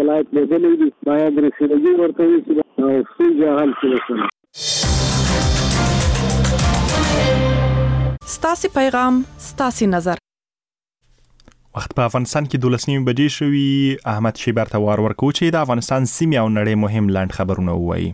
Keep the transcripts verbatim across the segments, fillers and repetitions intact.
اطلاعات لیدلې دي باید رسیدګي ورته وشي او ستونزې حل شي. ستاسي پیغام ستاسي نظر. وخت په افغانستان کې دولس نیمې بجې شوي. احمد شیبر ته وار ورکو چې د افغانستان سیمې او نړۍ مهم لنډ خبرونه ووایي.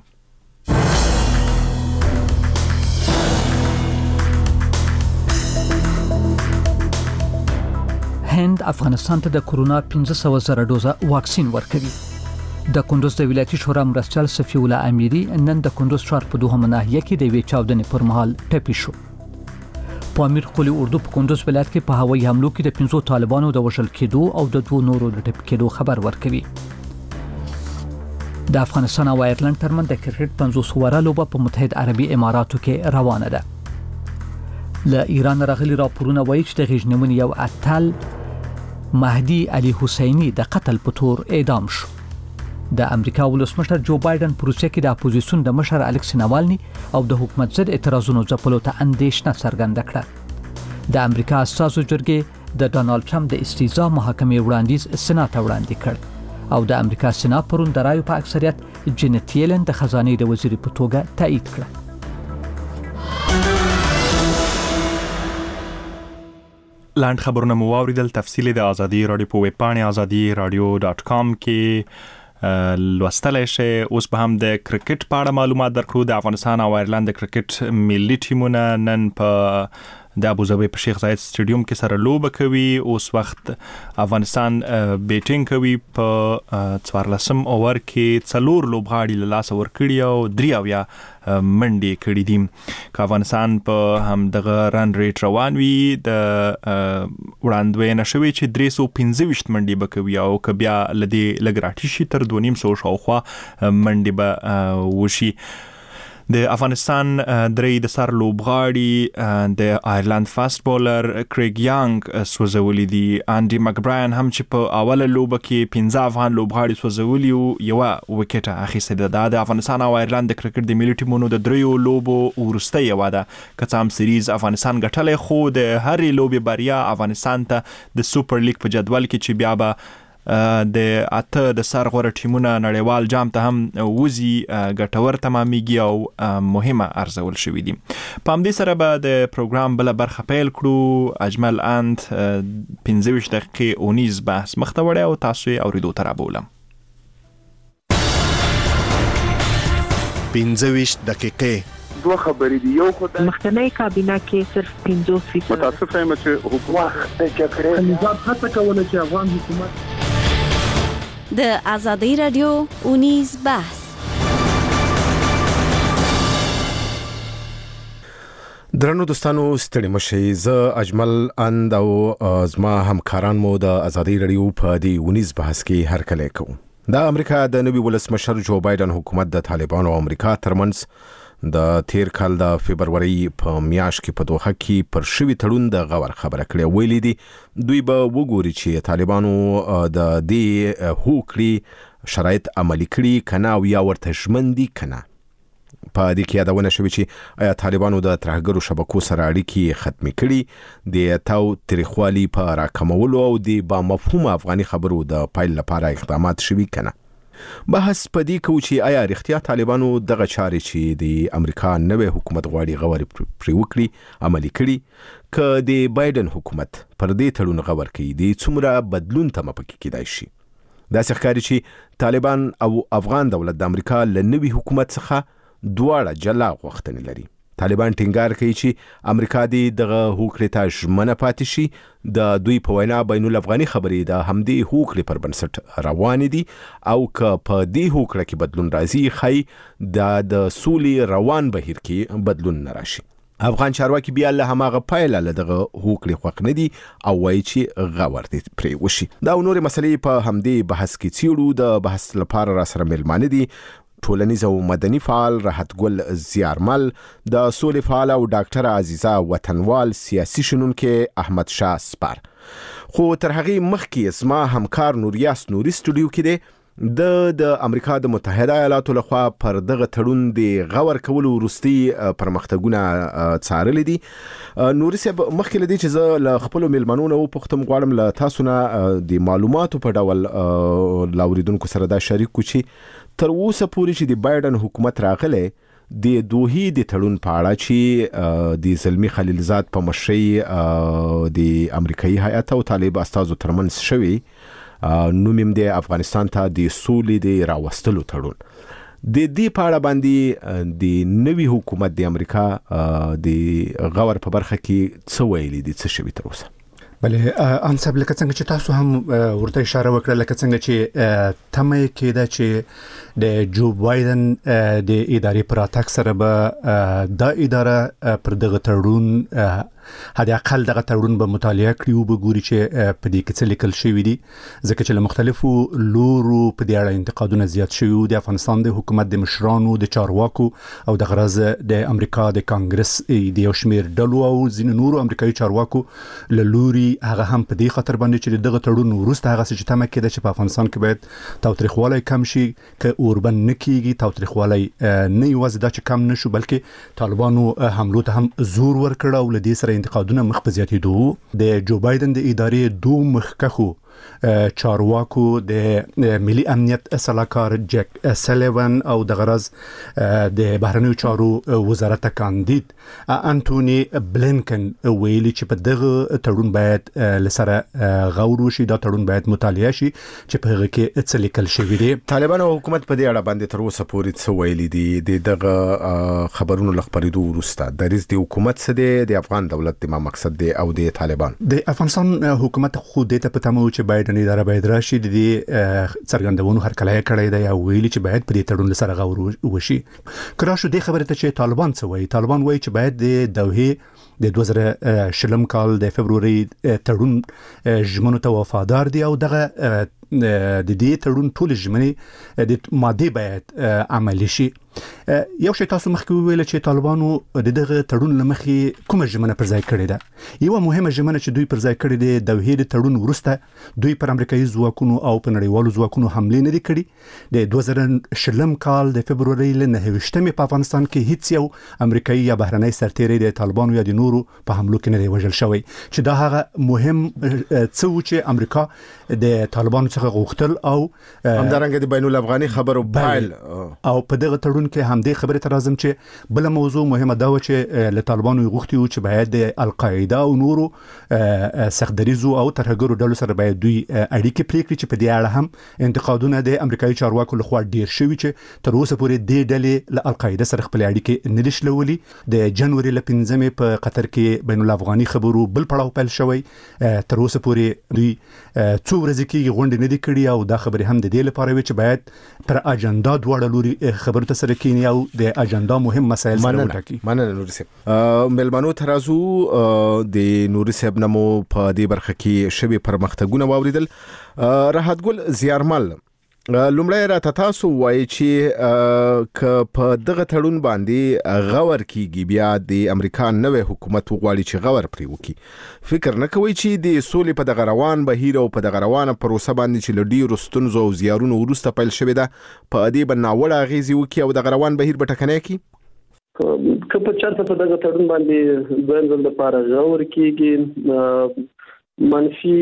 هند افغانستان ته د کورونا پنځه سوه زره ډوزه واکسین ورکوي. د کندوز د ولایتي شورا مرستیال صفی الله امیری نن د کندوز ښار په دوهمه ناحیه کې د یوې چاودنې پر مهال ټپي شو. په امیر قلی اردو په کندوز ولایت کې په هوایي حملو کې د پنځو طالبانو د وژل کېدو او د دوه نورو د ټپي کېدو خبر ورکوي. د افغانستان او آیرلند ترمنځ د کرکټ پنځوس اووره لوبه په متحد عربي اماراتو کې روانه ده. له ایران راغلي راپورونه وایي چې د غېږنیونې یو اتل مهدي علي حسیني د قتل په تور اعدام شو. د امریکا ولسمشر جو بایدن په روسیه کې د اپوزیسیون د مشر الکسی ناوالني او د حکومت ضد اعتراضونو ځپلو ته اندېښنه څرګنده کړه. د امریکا استازو جرګې د ډانالډ ټرمپ د استیضاح محاکمې وړاندیز سنا ته وړاندې کړ او د امریکا سنا پرون د رایو په اکثریت جینت یلن د خزانې د وزیر په توګه تایید کړه. لاند خبرونه مو واوریدل. تفصیل د ازادي رادیو په ویب پاڼې ازادي رادیو ډاټ کام کې لوستلای شئ. اوس به هم د کرکټ په اړه معلومات درکړو. د افغانستان او آیرلند د کرکټ ملي ټیمونه نن په د ابوظبي په شیخ زاید سټیډیوم کې سره لوبه کوي. اوس وخت افغانستان بیټینګ کوي. په څوارلسم اوور کې څلور لوبغاړي له لاسه ورکړي او درې اویا منډې کړي دي. که افغانستان په هم دغه رن ریټ روان وي د وړاندوینه شوی چې درې سوه پنځه ویشت منډې به کوي او که بیا له دې لږ راټیټ شي تر دوه نیم سوه شاوخوا منډې به وشي. د افغانستان درې د سر لوبغاړي د آیرلند فاست بولر کریګ یانګ سوځولي دي. انډي مکبراین هم چې په اوله لوبه کې پنځه افغان لوبغاړي سوځولي او یوه وکټه اخیستې ده. دا د افغانستان او آیرلند د کرکټ د ملي ټیمونو د دریو لوبو وروسته یوه ده. که څه هم سریز افغانستان ګټلی خو د هرې لوبې بریا افغانستان ته د سوپر لیګ په جدول کې چې بیا به د اته د سر غوره ټیمونه نړیوال جام ته هم وزي ګټور تمامېږي او مهمه ارزول شوي دي. په همدې سره به د پروګرام بله برخه پیل کړو. اجمل اند پنځه ویشت دقیقې اونیز بحث مخته وړی او تاسو یې اورېدو ته رابولم. پنځه ویشت دقیقې دوه خبرې دي. یو خو د مخکنی کابینه کې صرف پنځوس فیصد متاسف یم چې حکومت د جګړې نظام هڅه کوله چې افغان حکومت د ازادي رادیو اونیز بحث. درنو دوستانو ستړي مشئ. زه اجمل اند او زما همکاران مو د ازادي رادیو په دې اونیز بحث کې هرکلی کوو. د امریکا د نوي ولسمشر جو بایدن حکومت د طالبانو او امریکا ترمنځ د تیر کال د فبروري په میاشت کې په دوحه کې پر شوي تړون د غور خبره کړې. ویلي دي دوی به وګوري چې طالبانو د دې هوکړې شرایط عملي کړي کنه او یا ورته ژمن دي کنه. په دې کې یادونه شوې چې آیا طالبانو د ترهګرو شبکو سره اړیکې ختمې کړي، د تاو تاریخوالي په راکمولو او د با مفهوم افغاني خبرو د پایل لپاره اقدامات شوي کنه. بحث پدې کوي چې آیا رښتیا طالبانو دغه چارې چې د امریکا نوې حکومت غواړي غوړي پرې وکړي عملي کړي، که د بایدن حکومت پر دې تړون غور کوي د څومره بدلون ته مپکې کېدای شي. داسې ښکاري چې طالبان او افغان دولت د امریکا له نوي حکومت څخه دواړه جلا غوښتنې لري. طالبان ټینګار کوي چې امریکا دې دغه هوکړې ته ژمنه پاتې شي. د دوی په وینا بین الافغاني خبرې د همدې هوکړې پر بنسټ روانې دي او که په دې هوکړه کې بدلون راځي ښایي دا د سولې روان بهیر کې بدلون نه راشي. افغان چارواکي بیا له هماغه پایله له دغه هوکړې خوښ نه دي او وایي چې غور دې پرې وشي. دا نورې مسلې په همدې بحث کې څیړو. د بحث لپاره را سره میلمانه دي ټولنیز او مدني فعال راحت ګل زیارمل، د سولې فعال او ډاکټر عزیزه وطنوال، سیاسي شنونکي احمد شاه سپار. خو تر هغې مخکې زما همکار نوریاس نوري سټوډیو کې دی د د امریکا د متحده ایالاتو لخوا پر دغه تړون د غور کولو وروستي پرمختګونه څارل دي. نوري صاحب مخکې لدی چې زه له خپل میلمنونو پوښتم غواړم له تاسو نه د معلوماتو په ډول لاوریدونکو سره دا شریک کو چې تر اوسه پورې چې د بایدن حکومت راغله د دوحې د تړون په اړه چې د زلمی خلیلزاد په مشرۍ د امریکایي هیئت او طالب استازو ترمنځ شوی نوم یې د افغانستان ته د سولې د راوستلو تړون. د دې په اړه باندې د نوي حکومت د امریکا د غور په برخه کې څه ویلي دي، څه شوي تر اوسه؟ بله انصاب لکه څنګه چې تاسو هم ورته اشاره وکړه، لکه څنګه چې تمه کېده چې د جو بایدن د ادارې پر اتاک سره به دا اداره پر دغه تړون حد اقل دغه تړون به مطالعه کړي او به ګوري چې په دې کې څه لیکل شوی دي، ځکه چې له مختلفو لورو په دې اړه انتقادونه زیات شوي وو. د افغانستان د حکومت د مشرانو، د چارواکو او د غرض د امریکا د کانګرس د یو شمېر ډلو او ځینې نورو امریکایي چارواکو له لوري هغه هم په دې خاطر باندې چې دغه تړون وروسته هغه چې تمه کېده چې په افغانستان کې باید تاوتریخوالی کم شي، که اوربند نه کېږي، تاوتریخوالی نه یوازې دا چې کم نه شو بلکې طالبانو حملو ته هم زور ورکړ او له دې سره انتقادونه مخ په زیاتېدو. د جو بایدن د ادارې دوه مخکښو چارواکو د ملي امنیت سلاکار جک سلیوان او د غرض د بهرنیو چارو وزارت کاندید انټونی بلینکن ویلي چې په دغه تړون باید لسره غور وشي، دا تړون باید مطالعه شي چې په هغه کې څه لیکل شوی دی. طالبان او حکومت په دې اړه باندې تر اوسه پورې څه ویلي دي؟ د دغه خبرونو لخبرېدو وروسته دریځ د حکومت څه دی، د افغان دولت د ما مقصد دی او د طالبان د افغانستان حکومت خو دې ته پته مو چې بایدن اداره باید راشي د دې څرګندونو هرکلی کړی دی او ویلي چې باید په دې تړون سره غور وشي. کله شو دې خبره ته چې طالبان څه وایي؟ طالبان وایي چې باید د دوحې د دوه زره شلم کال د فبروري تړون ژمنو ته وفادار دي او دغه د دې تړون ټول ژمنې د ماده باید عملي شي. یو شی تاسو مخکې ویل چې طالبانو د دغه تړون لمخې کومه ژمنه پر ځای کړې ده؟ یو مهمه ژمنه چې دوی پر ځای کړې ده د دوحې د تړون وروسته دوی پر امریکایي ځواکونو او په نړیوالو ځواکونو حملې نه دي کړې. د دوه زره شلم کال د فبروري له نهه ویشتمې په افغانستان کې هیڅ یو امریکایي یا بهرنی سرتیری د طالبانو یا د نورو په حملو کې نه دی وژل شوی، چې دا هغه مهم څه و چې امریکا د طالبانو څخه غوښتل او همدارنګه د بین الافغاني خبرو بایل او په دغه تړون کې همدې خبره ته راځم چې بل موضوع مهمه دا و چې له طالبانو غوښتي و چې باید د القاعده او نورو سختدریزو او ترهګرو ډلو سره باید دوی اړیکې پرې کړي، چې په دې اړه هم انتقادونه د امریکایي چارواکو لخوا ډیر شوي چې تر اوسه پورې دې ډلې له القاعده سره خپل اړیکې نه دي شلولي. د جنوري له پنځمې په قطر کې بین الافغاني خبرو بل پړاو پیل شوی، تر اوسه پورې دوی څو ورځې کې غونډې نه دي کړي او دا خبرې هم د دې لپاره وي چې باید پر اجنډا دواړه لوري خبرو ته سره کینی او د اجنډا مهم مسایل سره وټاکي. مننه نوري صاحب. ملمنو ترازو د نوري صاحب نمو په دې برخه کې شوي پرمختګونه واوریدل. راحت ګل زیارمل لومړی راته تاسو وایي چې که په دغه تړون باندې غور کیږي بیا د امریکا نوې حکومت وغواړي چې غور پرې وکړي، فکر نه کوي چې د سولې په دغه روان بهیر او په دغه روانه پروسه باندې چې له ډېرو ستونزو او زیارونو وروسته پیل شوې ده په دې به ناوړه اغېزې وکړي او دغه روان بهیر به ټکنی کړي؟ که په چېرته په دغه تړون باندې دویم ځل دپاره غور کیږي منفي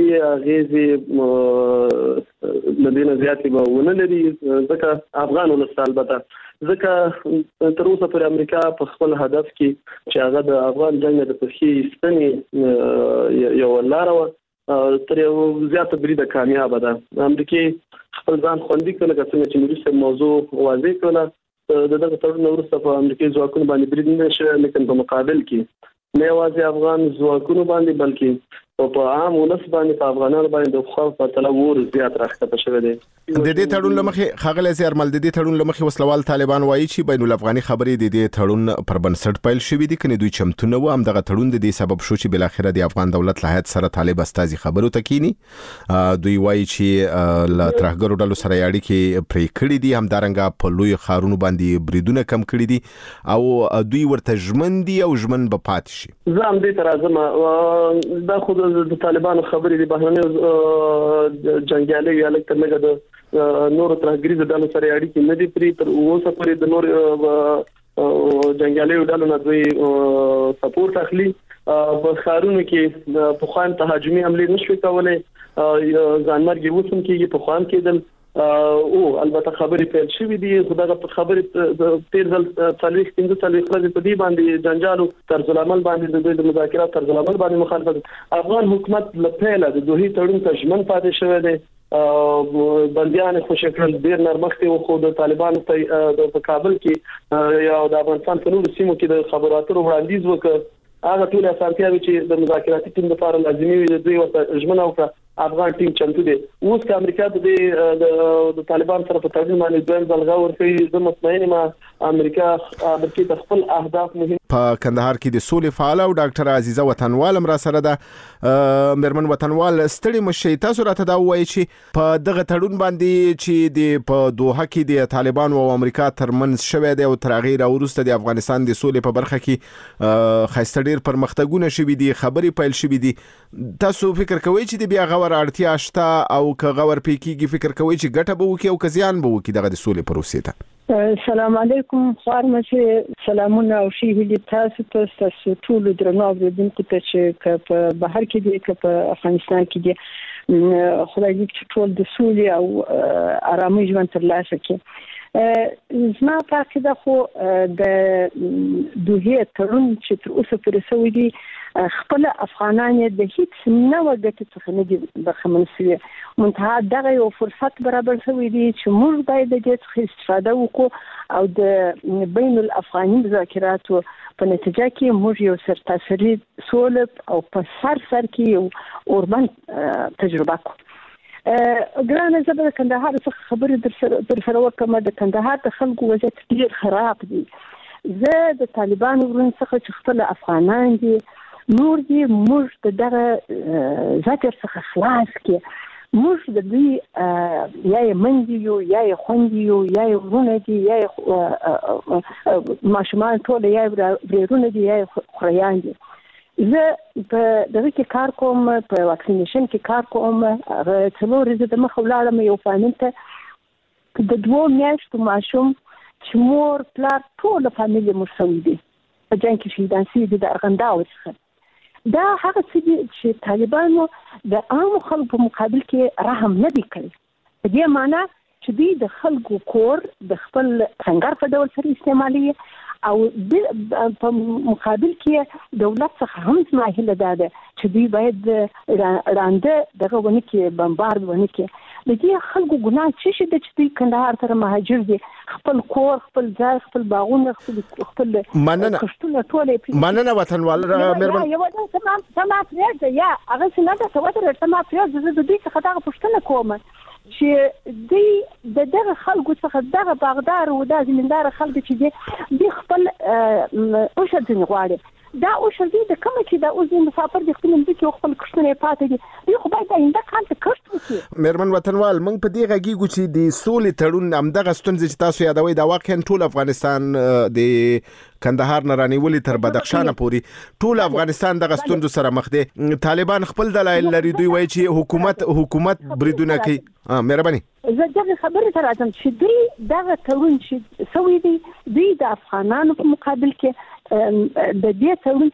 اغېزې لدينا زیاتې به ونه لري، ځکه افغان ولس البته ځکه تر اوسه پر امریکا په خپل هدف کې چې هغه د افغان جنګ د پخې ایستنې یو لاره وه تر یو زیاته بریده کامیابه ده. امریکې خپل ځان خوندي کړ لکه څنګه چې وروسته موضوع واضح کړله د دغه تړون وروسته په امریکایي ځواکونو باندې برید نه شوی، لیکن په مقابل کې نه یوازې افغان ځواکونو باندې بلکې په عام ولس باندې په افغانانو باندې د خوف په تله ور زیات راښکته شوی دی. د دې تړون لمخې ښاغلی زیارمل د دې تړون لمخې وسلوال طالبان وایي چې بین الافغاني خبرې د دې تړون پر بنسټ پیل شوي دي، کني دوی چمتو نه و همدغه تړون د دې سبب شو چې بالاخره د افغان دولت له هیات سره طالب استازي خبرو ته کینی. دوی وایي چې له ترهګرو ډلو سره اړیکې پرې کړې دي، همدارنګه په لوی ښارونو باندې بریدونه کم کړي دي او دوی ورته ژمن دي او ژمن به پاتې شي. زه هم دې ته راځم، دا خو د طالبانو خبرې د بهرنیو جنګیالیو یا لږ تر لږه د نور ترهګریز ډلو سره اړیکې نه دي پرې تر اوسه پورې د نور جنگیالي ډلو نه دوی سپورټ اخلي په خارونو کې په خوان تهاجمي حمله نشوي کولای ځانمرګي وسم کېږي په خوان کې دل او البته خبرې پیل شوې دي خدای په خبرې تیر ځل تاریخ پنځه تاریخ ورځې په دې باندې جنجالو طرز العمل باندې د مذاکرات طرز العمل باندې مخالفت افغان حکومت لپاره د دوی تړون ته ژمن پاتې شوی دی بنديان خوشی کړل ډیر نرمښت او خو د طالبانو په کابل کې یا د افغانستان په نورو سیمو کې د خبراتو وړاندیز وکړ هغه ټول اساسيات چې د مذاکراتي ټیم لپاره لازمي وي د دوی ورته ژمنه وکړه افغان ټیم چمتو دي اوس که امریکا د طالبان سره په تړون باندې دویم ځل غور کوي د مطمئن ما امریکا امریکا د خپل اهداف مهم په کندهار کې د سولې فعال او ډاکټر عزیزه وطنوال را سره ده مرمن وطنوال ستړي مشي تاسو راته دا وایي چې په دغه تړون باندې چې د په دوحه کې د طالبان او امریکا ترمنځ شوه دی او ترغیر وروسته د افغانستان د سولې په برخه کې خاصه ډیر پرمختګونه شوي دي خبري پیل شوي دي تاسو فکر کوئ چې د بیا غوړ اړتیا شته او که غوړ پېکیږي فکر کوئ چې ګټه به وکړي او کزيان به وکړي دغه د سولې پروسې ته السلام علیکم خارمه سلامونه او شی هلی تاسو ته تاسو ټول درنو اوریدونکو ته چې په بهر کې دي که په افغانستان کې دي خدای دې چې ټول د سولې او آرامۍ ژوند ترلاسه کړي زما په عقیده خو د دوه تړون چې تر اوسه پورې سوي دي خپل افغانان د هیڅ نوې ګټې څخه نه دي برخمن شوي منتها دغه یو فرصت برابر شوی دی چې موږ باید د دې څخه استفاده وکړو او د بین الافغاني مذاکراتو په نتیجه کې موږ یو سرتاسري سولې او په سر سر کې یو اوربن تجربه کوو ګرانه زه به کندهار څخه خبرې در سره در سره وکم د کندهار د خلکو وضعیت ډیر خراب دی زه د طالبان ورن څخه چې خپل افغانان دي نور دي موږ د دغه ذکر څخه خلاص کې موږ د دوی یا مندي یو یا خوندي یو یا ورونه دي یا ماشومان ټول یا ورونه دي یا خریان دي زه په دغه کې کار کوم په واکسینیشن کې کار کوم هغه څلور ورځې د مخ ولاړم یو فامیل ته د دوه میاشتو ماشوم چې مور پلار ټول فامیل مرسوي دي په جنګ کې شهیدان شوي دي د ارغنداو څخه دا هغه چې طالبانو د عام خلکو په مقابل کې رحم نه دی کړی په دې معنی چې دوی د خلکو کور د خپل څنګه په ډول سره استعمالي او په مقابل کې دولت څخه هم ماهله ده چې دوی باید رانده دغه ونه کې بمبارد ونه کې د دې خلکو ګناه څه شي د چې دوی کندهار ته مهاجر دي خپل کور خپل ځای خپل باغونه خپل خپل مننه ټول مننه وطنوال مهربان یو دا تمام تمام پریږده یا هغه څنګه ده توتر تمام پریږده زه د دې څخه دا پوښتنه کوم چې دوی د دغه خلکو څخه دغه باغدار او د زمیندار خلک چې دي د خپل او شته غواړي دا او شته د کوم چې دا اوس مسافر د خپل ملک او خپل کښتنه پاتې دي دوی خو باید آینده کال ته کښت وکړي مېرمن وطنوال موږ په دې غږیږو چې د سولې تړون همدغه ستونزې چې تاسو یادوي دا واقعا ټول افغانستان د کندهار نه رانیولې تر بدخشان پورې ټول افغانستان دغه ستونزو سره مخ دي طالبان خپل دلایل لري دوی وایي چې حکومت حکومت بریدونه کوي مهرباني زه دغه خبره تر راځم چې دوی دغه تړون چې سوي دي دوی د افغانانو په مقابل کې د دې تړون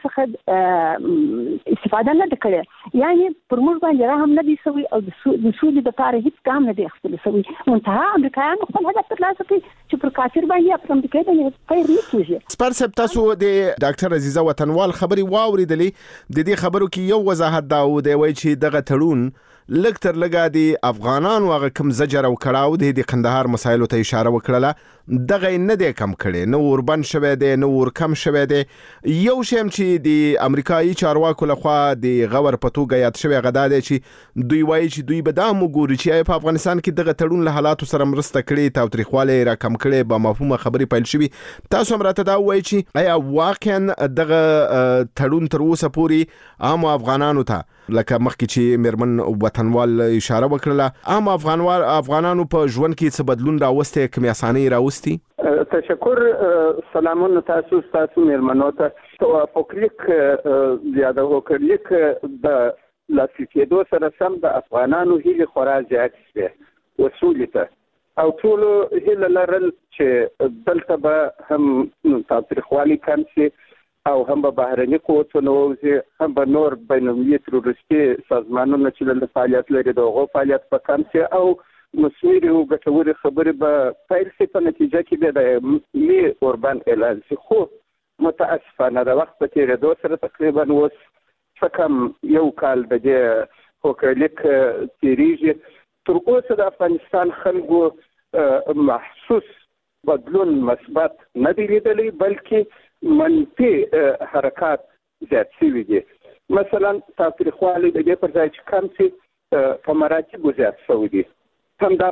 څخه استفاده نه کړې یعنی پر موږ باندې رحم نه دي سوي او د سولې لپاره هیڅ ګام نه دی اخیستل سوي منتها امریکایان خپل هدف ترلاسه کوي چې پر کافر باندې پر امریکا باندې خیر نه کیږي سپار صاحب تاسو د ډاکټر عزیزه وطنوال خبري واوریدلې د دې خبرو کې یو وضاحت دا و دی وای چې دغه تړون لږ تر لږه د افغانانو هغه کم زجر او کړاو د کندهار مسایلو ته اشاره وکړه دغه نه دی کم کړي نو وربن شوه دی نو ور کم شوه دی یو شیم چې د امریکایي چارواکو لخوا د غور پتوګه یاد شوی غدا دی چې دوی وایي چې دوی به دا موګوري چې په افغانستان کې دغه تړون له حالاتو سره مرسته کړي تاوتریخواله را کم کړي به مفهومه خبري پیل شوی تاسو هم راته دا وایي چې آیا واقعا دغه تړون تر اوسه پورې عام افغانانو ته لکه مخکې چې مرمن وطنوال اشاره وکړه عام افغانوال افغانانو په ژوند کې څه بدلون راوسته کوم اساني راوستي تشکر سلامونه تاسو تاسو مرمنو ته توافقلیک زیاده وکړلیک د لاسیکېدو سره سم د افغانانو هیله خورا زیات شوه وسولې ته او ټول هله لرل چې دلته به هم تاوتریخوالي کم شي او هم به بهرني قوتونه ووځي هم به نور بین المللي تروریستي سازمانونه چې دلته فعالیت لري د هغو فعالیت به کم شي او مثمرې او ګټورې خبرې به پیل شي په نتیجه کې بیا د ملي اوربان اعلان شي. خو متاسفانه د وخت په تېرېدو سره تقریبا اوس څه کم یو کال د دې هوکړلیک تېرېږي. تر اوسه د افغانستان خلکو محسوس بدلون مثبت نه دی لیدلی بلکې منفي حرکات زیات شوي دي. مثلا تاوتریخوالی د دې پر ځای چې کم شي په مراتبو زیات شوي دي. همدا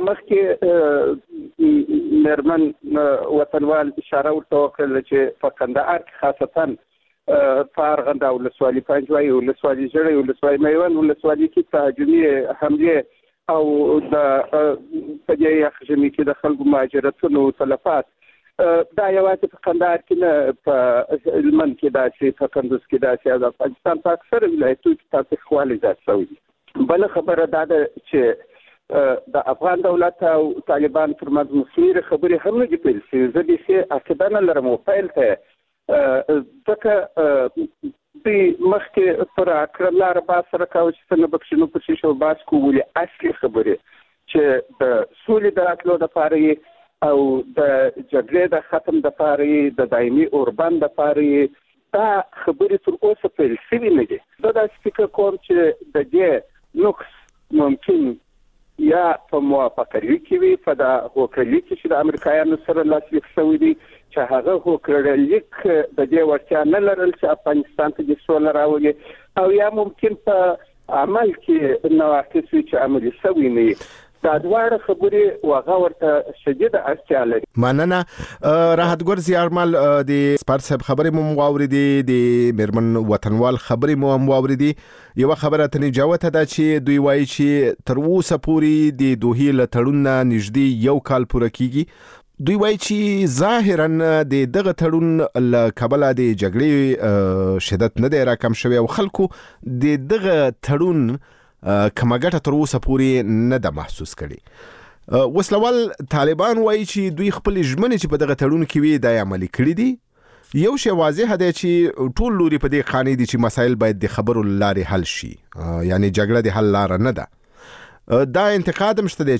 مخکې مېرمن وطنوال اشاره ورته وکړله چې په کندهار کې خاصتا په ارغنده ولسوالي پنجوایي ولسوالي ژړی ولسوالي میوند ولسوالي کې تهاجمي حملې او د په دې یخ ژمي کې د خلکو مهاجرتونو تلفات دا یوازې په کندهار کې نه په هلمند کې داسې په کندوز کې داسې او د افغانستان په اکثره ولایتونو کې تاوتریخوالی زیات شوی دي. بله خبره دا ده چې د افغان دولت او طالبان ترمنځ مثمرې خبرې هم نه دي پیل شوي. زه بیخي عقیده نه لرم او پیل ته ځکه دوی مخکې پر اکرم لاره بحث سره کاوه چې څنګه به پکښې نو پسې شو بحث کوو ولې اصلي خبرې چې د سولې د راتلو دپاره یې او د جګړې د ختم دپاره یې د دایمي اوربند دپاره یې دا خبرې تر اوسه پیل شوي نه دي. زه داسې فکر کوم چې د دې نقص ممکن یا په موافقه لیک وي په د هوکړلیک چې د امریکایانو سره لاسلیک شوی دی چې هغه هوکړلیک د دې وړتیا نه لرل چې افغانستان ته د سوله راولي او یا ممکن په عمل کې نواقص وي چې عملي شوي نه وي. دا دواړه خبرې واغه ورته شدیده اړتیا لري. مننه راحتګور زیارمل د سپار صاحب خبرې مو واوریدې د مېرمن وطنوال خبرې مو هم واوریدې. یو خبره ته نجوته ده چې دوی وایي چې تر اوسه پورې د دوحې له تړون نه نږدې یو کال پوره کیږي. دوی وایي چې ظاهرا د دغه تړون له کبله د جګړې شدت نه دی راکم شوی او خلکو د دغه تړون کمه ګټه تر اوسه پورې نه ده محسوس کړي. وسلوال طالبان وایي چې دوی خپل ژمنې چې په دغه تړون کې وي دا عملي کړي دي. یو شی واضح دی چې ټول لوري په دې خانې دي چې مسایل باید د خبرو لارې حل شي، یعنی جګړه د حل لار نه ده. دا انتقاد هم شته دی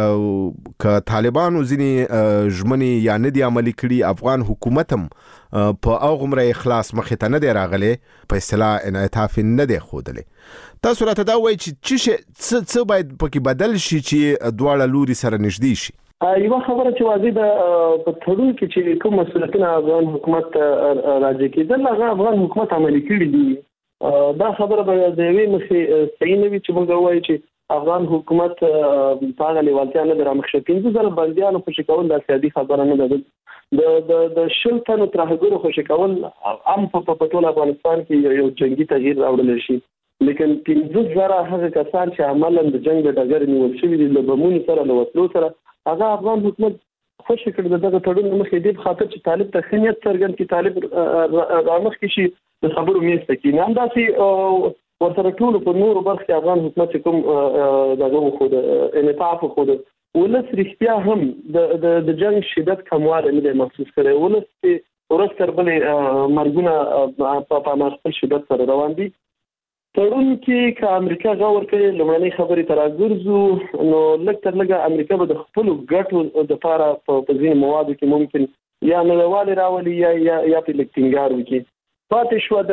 چې که طالبانو ځینې ژمنې یا نه دي عملي کړي، افغان حکومت هم په هغومره اخلاص مخې ته نه دی راغلی، په اصطلاح انعطاف نه دی ښودلی. تاسو راته دا وایي چې څه باید پکې بدل شي چې دواړه لوري سره نږدې شي؟ یوه خبره چې واضح ده په تړون کې چې کوم مسؤلیتونه افغان حکومت راجع کېدل هغه افغان حکومت عملي کړي دي. دا خبره به د یوې مخې صحیح نه وي چې موږ وایو چې افغان حکومت په هغه لیوالتیا نه ده رامخ شوی. پنځه زره بندیانو خوشي کول دا سیاسي خبره نه ده. د د شل تنو ترهګرو خوشي کول عام په ټول افغانستان کې یو جنگي تغییر راوړل شي، لیکن پنځه زره هغه کسان چې عملاً د جنگ د ډګر نیول شوي دي له بمونو سره له وسلو سره، هغه افغان حکومت خوشي کړي دغه تړون مخې دې په خاطر چې طالب ته ښه نیت څرګند کړي، طالب رامخکې شي د خبرو میز ته کښېني. همداسې ورسره ټولو په نورو برخو کې افغان حکومت چې کوم دغه وښوده انعطاف وښوده. ولس رښتیا هم د جنګ شدت کموالی نه دی محسوس کړی. ولس چې ورځ تر بلې مرګونه په خپل شدت سره روان دي. تړون کې که امریکا غور کوي لومړنۍ خبرې ته راګرځو نو لږ تر لږه امریکا به د خپلو ګټو دپاره په ځینې موادو کې ممکن یا نړیوالې راولي یا یا پرې لږ ټینګار وکړي. پاتې شوه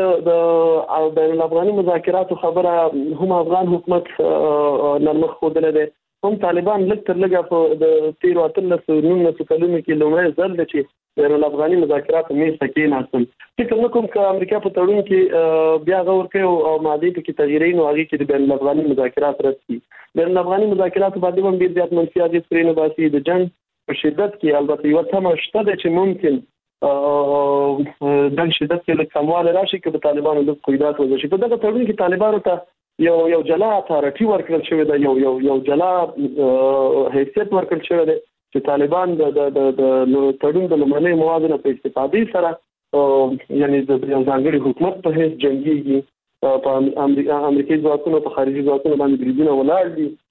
د بین الافغاني مذاکراتو خبره هم افغان حکومت نرمښت ښودلی دی، هم طالبان لږ تر لږه په د تېرو اتلسو نولسو کلونو کې لومړی ځل دی چې بین الافغاني مذاکراتو میز ته کېناستل. فکر نه کوم که امریکا په تړون کې بیا غور کوي او مادې پکې تغییروي نو هغې کې د بین الافغاني مذاکرات رد کړي. بین الافغاني مذاکراتو باندې هم ډېر زیات منفي اغېز پرې نه باسي. د جنګ په شدت کې البته یوه تمه شته ده چې ممکن دغه شدت کې لږ کموالی راشي که په طالبانو لږ قیودات وضع شي. په دغه تړون کې طالبانو ته یو یو جلا اتارټي ورکړل شوی ده، یو یو یو جلا حیثیت ورکړل شوی دی چې طالبان د تړون د لومړنیو موادو نه په استفادې سره یعنی د یو ځانګړي حکومت په حیث جنګېږي. په امریکایي ځواکونو په خارجي ځواکونو باندې بریدونه ولاړ دي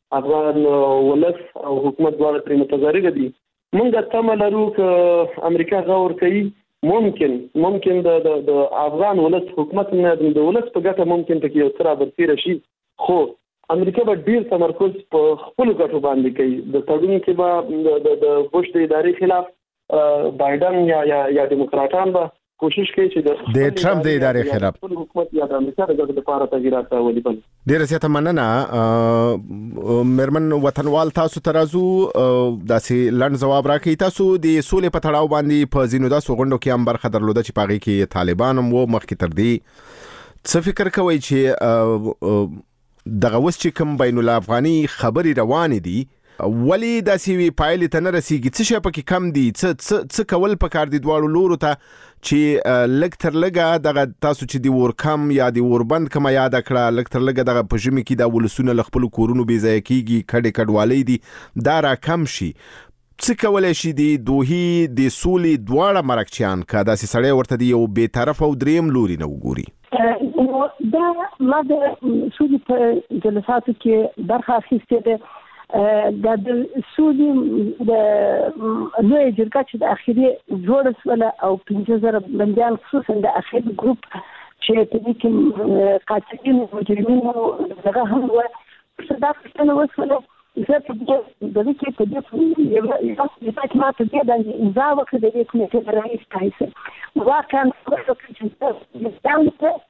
افغان ولس او حکومت دواړه ترې متضرر دي. موږ تمه لرو چې امریکا غور کوي، ممکن ممکن د د افغان ولس حکومت نه د ولس په ګټه ممکن ته یو تر برتیر شي، خو امریکا به ډیر تمرکز په خپل ګټو باندې کوي. د تړون کې به د بوش د ادارې خلاف بایدن یا یا یا دیموکراتان به کوشش کوي چې د ټرمپ د ادارې خلاف خپل حکومت یا د امریکا د ګټو لپاره تغییرات راولي. بل ډیر زیاته مننه مرمن وطنوال، تاسو ترازو داسې لړن جواب راکړئ. تاسو د سولې په تړاو باندې په ځینو داسې غونډو کې هم برخه درلوده چې پاغي کې طالبان هم وو مخکې تر دې. څه فکر کوئ چې دغه وس چې کوم بین الافغاني خبري روان دي ولی داسې وی پایلې ته نه رسیږي؟ څه شي پکې کم دي؟ څه څه کول پکار دي دواړو لورو ته چې لږ تر لږه دغه تاسو چې دی ورکم یا دی وربند کما یاد کړه، لږ تر لږه دغه په ژمي کې دا ولسونه ل خپل کورونو بې ځای کیږي، کډې کډوالۍ دي، دا را کم شي. څه کولای شي دی دوی د سولې دواړه مرکچیان کا داسې سړی ورته دی یو بې طرف او دریم لوري نه وګوري؟ دا ما د سولې په جلساتو کې برخه اخیستې ده. دا د سولې د لوی جرګه چې د اخیری جوړ سوله او پنځه زره بندیان خصوصا د اخیری ګروپ چې په دې کې قاتلین او مجرمین دغه هم و صدا څنګه وسوله زه په دې د دې کې په دې یو څه ما ته د امضا وکړه د دې کمیټې رئیس تایسه واقعا څه چې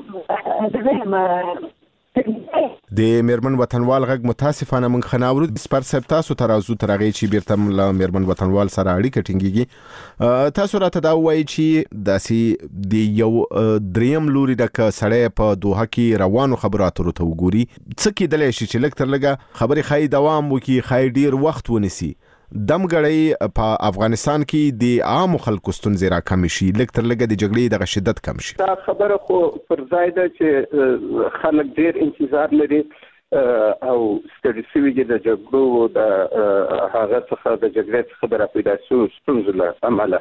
د میرمن وطنوال غږ متاسفانه من خناورو سپر سب تاسو ترازو ترغه چی بیرتم له میرمن وطنوال سره اړیکه ټینګيږي. تاسو راته دا وایي چې داسي د یو دریم لوري د سړی په دوه کې روانو خبراتو ته وګوري، څه کېدلی شي چې لږ تر لږه خبرې خای دوام وکي، خای ډیر وخت ونیسي، دمګړی په افغانستان کې د عام خلکو ستونزې را کم شي، لږ تر لږه د جګړې د شدت کم شي؟ دا خبره خو پر ځای ده چې خلک ډیر انتظار لري او ستړي شوي دي د جګړو د هغه څخه د جګړې څخه د راپیدا شوو ستونزو له امله.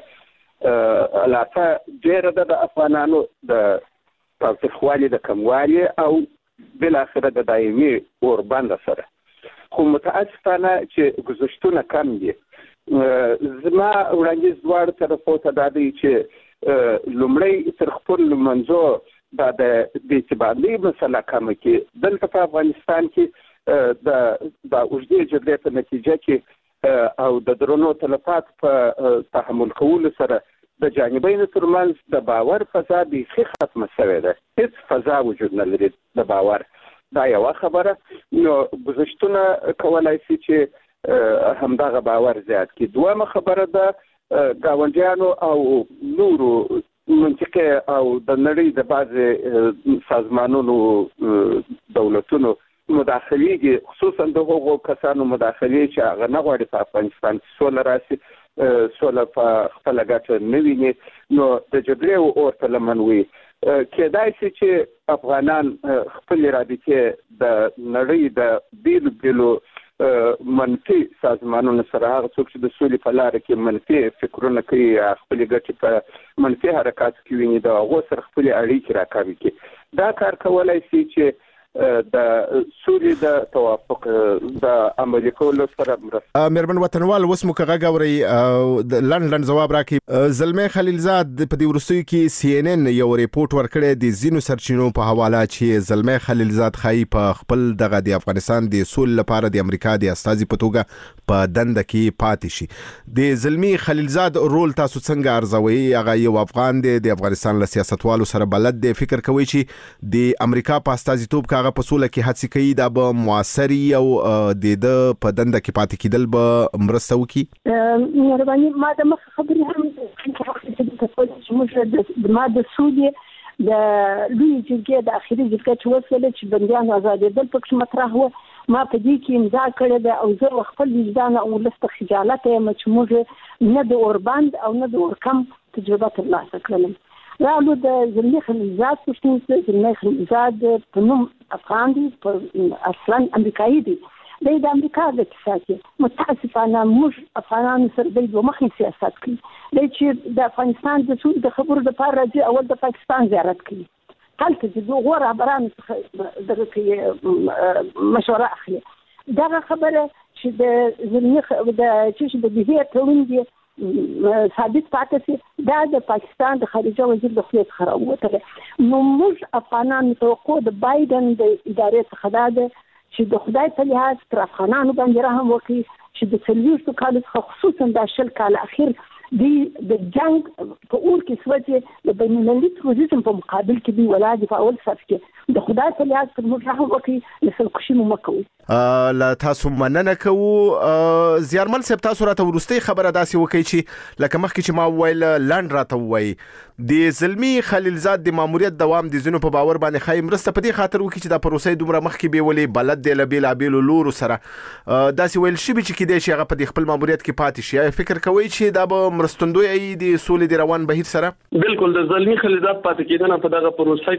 علاقه ډیره ده د افغانانو د تاوتریخوالي د کموالي او بالاخره د دایمي اوربند سره، خو متاسفانه چې گذشتونه کم دي. زما وړاندیز دواړو طرفو ته دا دی چې لومړی تر خپل منځو دا د بې اعتبارۍ مسله کمه کړي. دلته په افغانستان کې د د اوږدې جګړې په نتیجه کې او د درنو تلفاتو په تحمل کولو سره د جانبینو ترمنځ د باور فضا بیخي ختمه شوې ده، هیڅ فضا وجود نه لري د باور. دا یو خبره. نو گذشتونه کولای شي چې همدغه باور زیات کړي. دویمه خبره ده ګاونډیانو او نورو منطقه او د نړۍ د بعضې سازمانونو دولتونو مداخلېږي، خصوصا د هغو کسانو مداخلې چې هغه نه غواړي په افغانستان کې سوله راشي، سوله په خپله ګټه نه ویني، نو د جګړې اور ته لمن وي. کېدای شي چې افغانان خپل رابطې د نړۍ د بیلو بیلو منفي سازمانونو سره، هغه څوک چې د سولې په لاره کې منفي فکرونه کوي، خپل ګټې په منفي حرکاتو کې ویني، د هغو سره خپل اړیکې راکاږي کړي. دا کار کولای شي چې د سولې د توافق د عملي کولو سره مرسته. میرمن وطنوال، اوس مو کغه غوري لند لند جواب راکړي. زلمه خلیلزاد په دې ورستیو کې سی ان ان یو ریپورت ورکړی د زینو سرچینو په حواله چې زلمه خلیلزاد خای په خپل دغه د افغانستان د سولې لپاره د امریکا د استازي په توګه په دند کې پاتې شي. د زلمه خلیلزاد رول تاسو څنګه ارزوي؟ هغه یو افغان دی، د افغانستان له سیاستوالو سره بلد دی، فکر کوي چې د امریکا په استازي توګه هغه په سوله کې هڅه کوي دا به موثري او د د په دنده کې پاتې کېدل به مرسته وکړي؟ مهرباني ما د مخ خبرې هم چې موږ د ما د سولې د لوی جرګې د اخیری جرګې چې وسله چې بندیان آزادېدل پکې مطرح و، ما په دې کې امضا کړې ده او زه خپل وجدان او لسته خجالت یم چې موږ نه د اوربند او نه د اورکم تجربه ترلاسه کړلم. رالو د زلمه خلیلزاد پښتون زلمه خلیلزاد په نوم افغان دی، اصلا امریکایي دی، د امریکا د کیسه متاسفانه موږ افغانانو سره د دوه مخې سیاست کوي، چې د افغانستان د ټول د خبرو لپاره راځي اول د پاکستان زیارت کوي، هلته د دوه رهبرانو څخه دغه کې مشوره اخلي. دا خبره چې د زميخ د چې د دې تړون دی ثابت پاتې شي دا د پاکستان د خارجه وزیر د خپل خراوته نو موږ افغانان توقع د بایدن د ادارې څخه دا چې د خدای په لحاظ پر افغانانو باندې رحم وکړي چې د څلويشتو کالو څخه خصوصا د شل کال اخیر دی د جنگ په اور کې سوځي د بین المللي تروریزم په مقابل کې دی ولادي په اول صف کې د خدای په لحاظ پر موږ رحم وکړي لسل خوشي مو مکوي لا تاسو مننه کوو زیارمل صاحب تاسو راته ورستي خبره داسي وکړي چې لکه مخکې چې ما ویل لاند راته وایي د زلمی خلیلزاد د ماموریت دوام د زینو په باور باندې خای مرسته په دې خاطر وکړي چې د پروسې دومره مخکې به ولې بلد دی لبیل ابیل لور سره داسي ویل شي چې کې دی چې هغه په خپل ماموریت کې پاتې شي فکر کوي چې دا به مرستندوی د سولې د روان بهیر سره بالکل د زلمی خلیلزاد پاتې کېدنه په دغه پروسه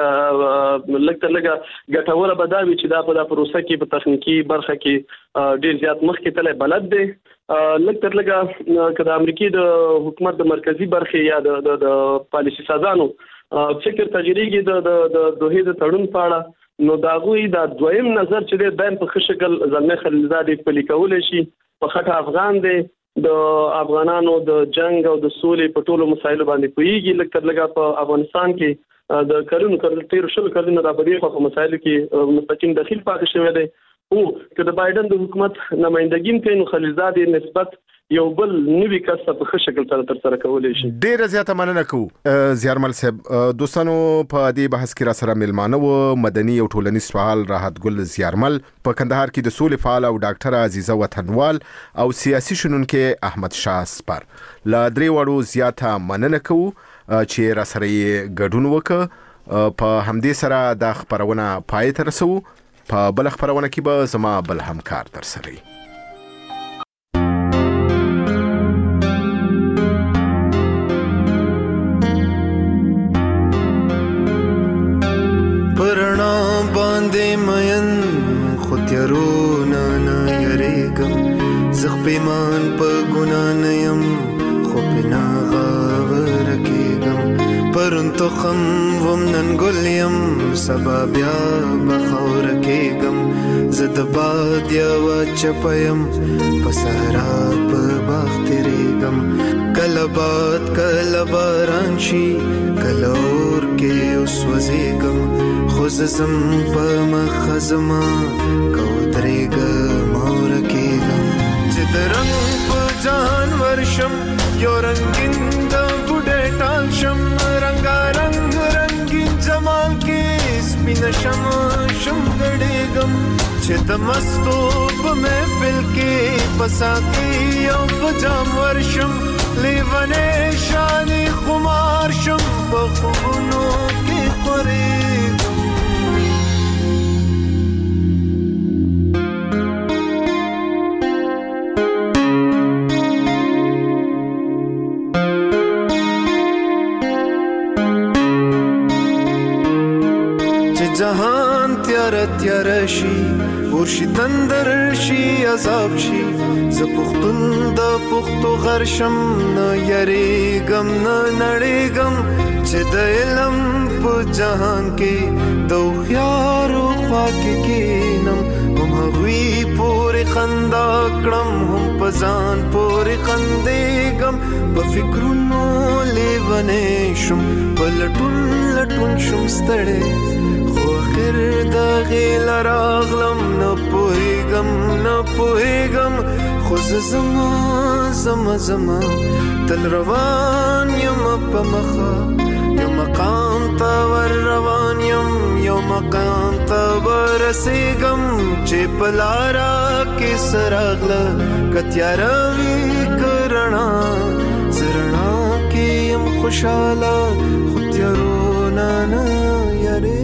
کې لکه لکه ګټوره بداوي چې دا په دغه پروسه کې په تخنیکی برخه کې ډیر زیات مخکې تله بلد دی لکه لکه کله امریکای د حکومت د مرکزی برخه یا د د پالیسي سازانو فکر تجربي د د دوه د تړون پاړه نو دا غوي د دویم نظر چې د بین په خشکل زلمی خلیلزاد په لیکول شي په خټه افغان دی د افغانانو د جنگ او د سولې په ټولو مسایلو باندې پویږي لکه لکه په افغانستان کې د کلونو کله تیر شل کلونو د بریښو په مسایلو کې مستقیم دخیل پاتې شوی دی او که د بایدن د حکومت نمائندګیم کوي نو خلیلزاد نسبت یو بل نوې کس په ښه شکل سره تر سره کولای شي. ډیره زیاته مننه کوو زیارمل صاحب. دوستانو په دې بحث کې را سره ملمانه و مدني او ټولنیز فعال راحت ګل زیارمل، په کندهار کې د سولې فعال او ډاکټر عزیزه وطنوال او سیاسي شنونکو احمد شاه سپر. لا درې وړو زیاته مننه کوو چې را سره ګډون وکړه. په همدې سره د خبرونه پای ته رسو. په بل خبرونه کې به زما بل همکار تر سره وي. پرنا باندې مین خو تیارونه نه یریږم، زه پیمان په ګناه نه یم خو پې نه غاوره کېږم. پرون تخم وم نن ګل یم سبا بیا به خاوره کېږم. زه د باد یوه چپه یم په صحرا په باغ تېرېږم. کله باد کله باران شي کله اور کې وسوځېږم، خو زه ځم په مخه زما که ودرېږم اوره کېږم. چې د رنګ په جهان ورشم یو رنګین د بوډۍ ټال شم، رنګارنګ رنګین جمال کې سپینه شمه شم ګډېږم. چې د مستو په محفل کې په ساقي او په جام ورشم، لیونی شانې خمار شم په خوبونو کې خورېږم. جهان تیار تیار شي ورشي تندر شي عذاب شي، زه پښتون د پښتو غرشم نه یریږم نه نړېږم. چې د علم په جهان کې د هوښیارو خوا کې کښېنم، هم هغوی پورې خندا کړم هم په ځان پورې خندېږم. په فکرونو لیونی شم په لټون لټون شم ستړی، خیر دا غیل راغلم نه پوهیږم نه پوهیږم. خو زه زما زما زما تل روان یم په مخه، یو مقام ته ور روان یم یو مقام ته ورسېږم. چې په لاره کې څه راغله که تیاره وي که رڼا، زه رڼا کې یم خوشحاله خو تیارو نه نه یارې.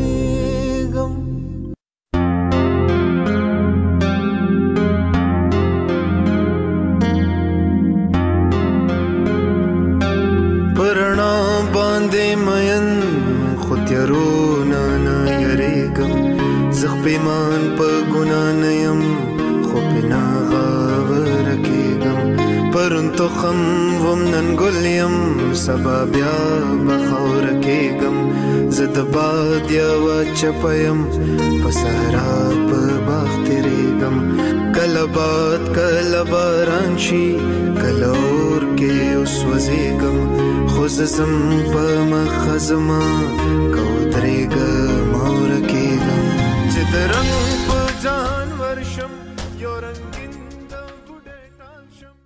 پیمان په ګناه نه یم خو پې نه غاوره کېږم. پرون تخم وم نن ګلیم سبا بیا بخور کېږم زه د باد یوه چپیم په صحرا په باغ تېرېږم کله باد کله باران شي کله اور کې وسوځېږم خو زه ځم په مخه زما که ودرېږه